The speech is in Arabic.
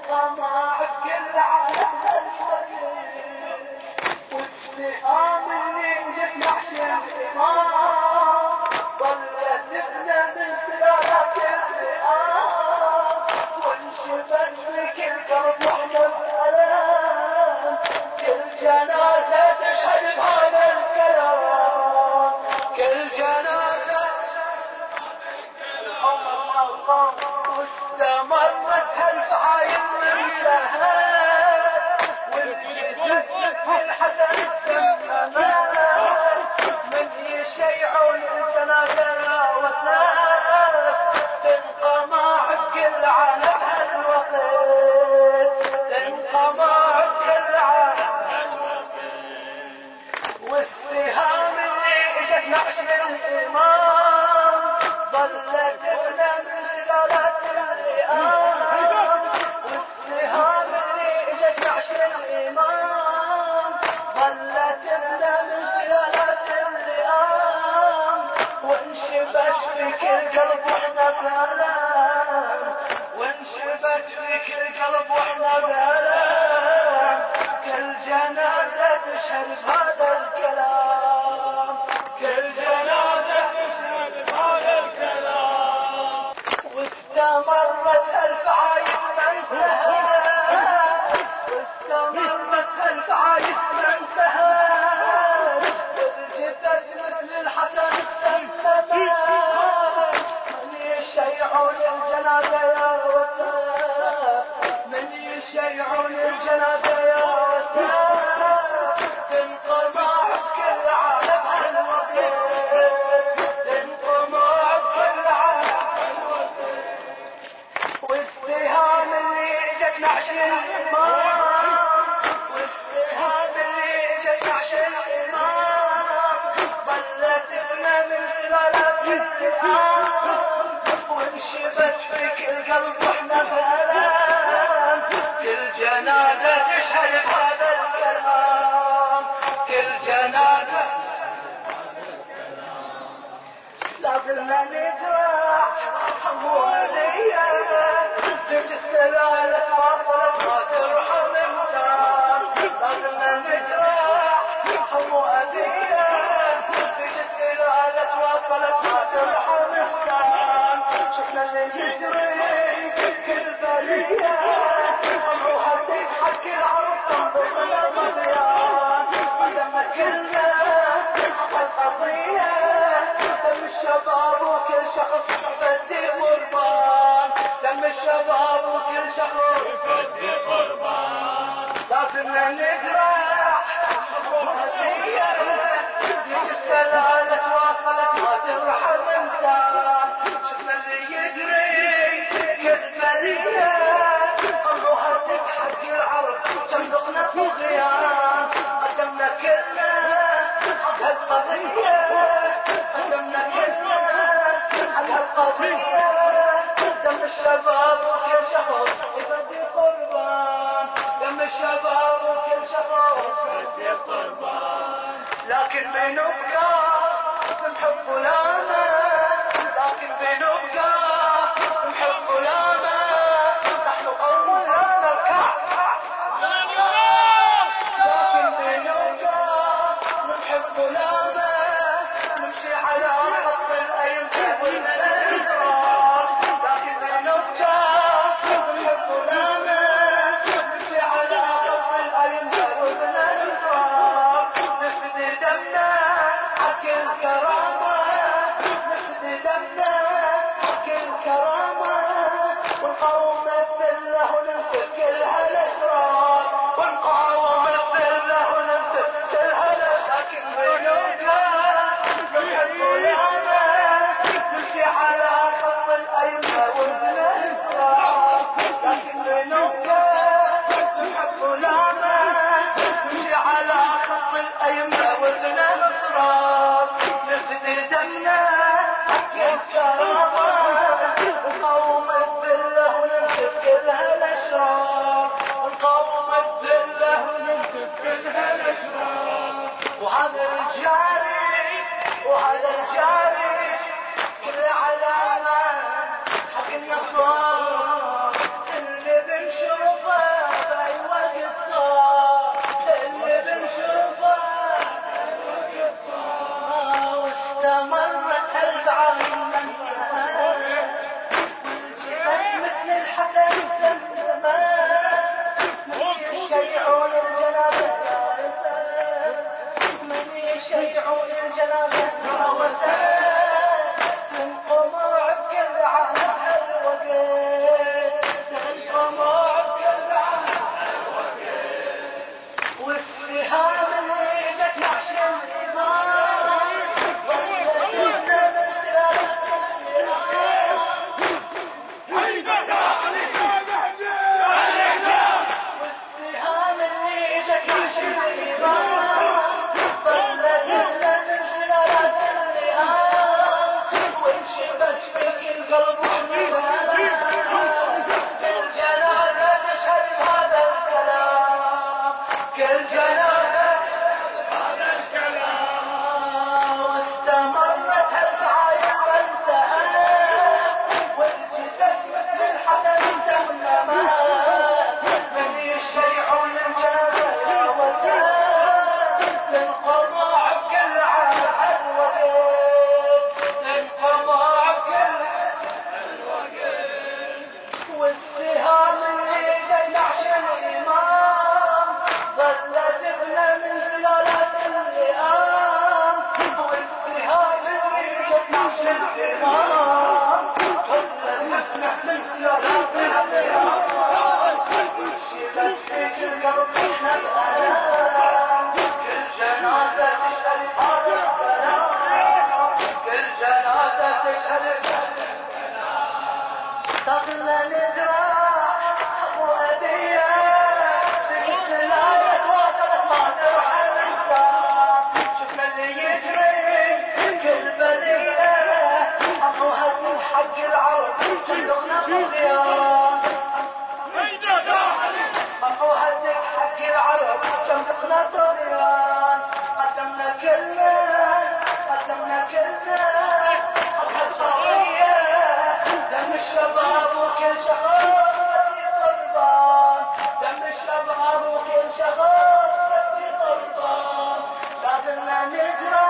تنقمع بكل عالم الفقير والسهام اللي جت نعش الإمام ظلت تبنى من سلالات الفئام وانشبت بكل قلب واحنا بألم كل جنازة تشهد بهذا الكلام كل جنازة واستمرت هالفعايل وانتهت والجسد في الحسن التممات من يشيعون الجنازة يا وسام تنقمع بكل عالم هالوقت تنقمع بكل عالم هالوقت والسهام اللي اجت نعش الإمام ظلت تبنى من سلالات الرئام والسهام اللي اجت نعش الإمام ظلت تبنى من سلالات الرئام وانشبت في كل قلب واحنا بألم وانشبت في كل قلب واحنا بألم كل جنازة تشهد بهذا الكلام كل جنازة تشهد بهذا الكلام واستمرت الفعايل ما انتهت واستمرت الفعايل ما انتهت والجثث مثل الحسن التممات من يشيعون الجنازة يا وسام من يشيعون الجنازة يا وسام تنقمع بكل عالم هالوقت تنقمع بكل عالم هالوقت والسهام اللي اجت نعش الإمام والسهام اللي اجت نعش الإمام ظلت تبنى من سلالات الرئام وانشبت في كل قلب واحنا بألم كل جنازة تشهد بهذا الكلام كل جنازة لازلنا نجرح حمودية بنت السلالة واصلت ما ترحم انسان لازلنا نجرح حمودية بنت السلالة واصلت ما ترحم انسان شفنا اللي يجري كل بلية عمروها تضحك العرب تنظر للمضيان قدمنا كلنا القضية دم الشباب وكل شخص يفدي قربان دم الشباب وكل شخص يفدي قربان لازمنا نجرح هدية ليش السلالة واصلت ما ترحم انسان شفنا اللي يجري كل بلية عمروها تضحك العرب صندوقنا طغيان قدمنا كلنا هالقضية قدمنا كلنا على هالقضية دم الشباب وكل شخص يفدي قربان دم الشباب وكل شخص يفدي قربان لكن بنبقى نحب ولانا لكن بنبقى نحب ولانا نحن قوم لا نركع لكن بنبقى نحب ولانا نمشي على خط الأيمن والأسرار لكن بنبقى نحب ولانا نمشي على خط الأيمن والأسرار نفدي دمنا حق الكرامة نفدي دمنا حق الكرامة ونقاوم الذلة وننفذ كل هالأشرار ونقاوم الذلة وننفذ كل هالأشرار لكن بنبقى نحب ولانا نمشي على خط الأيمن والأسرار لكن بنبقى نحب ولانا نمشي على خط الأيمن والأسرار نفدي دمنا حق الكرامة ونقاوم الذلة وننفذ كل هالأشرار ونقاوم الذلة وننفذ كل هالأشرار وهذا الجاري وهذا الجاري كل علامة حق النصار اللي بنشوفه من سيارات الأطيار شيلت فيك القلب احنا بألام كل جنازة تشهد هذا الكلام كل جنازة تشهد داخلنا نزرع ابو هديه بالسلاية وصلت ما ترحم انسان شفنا اللي يجري كل بليه ابو هدي حق العرب صندوقنا طغيان ابو هدي حق العرب صندوقنا طغيان قدمنا كلنا القضية دم الشباب وكل شخص بدي قربان دم الشباب وكل شخص بدي قربان لازمنا نجرى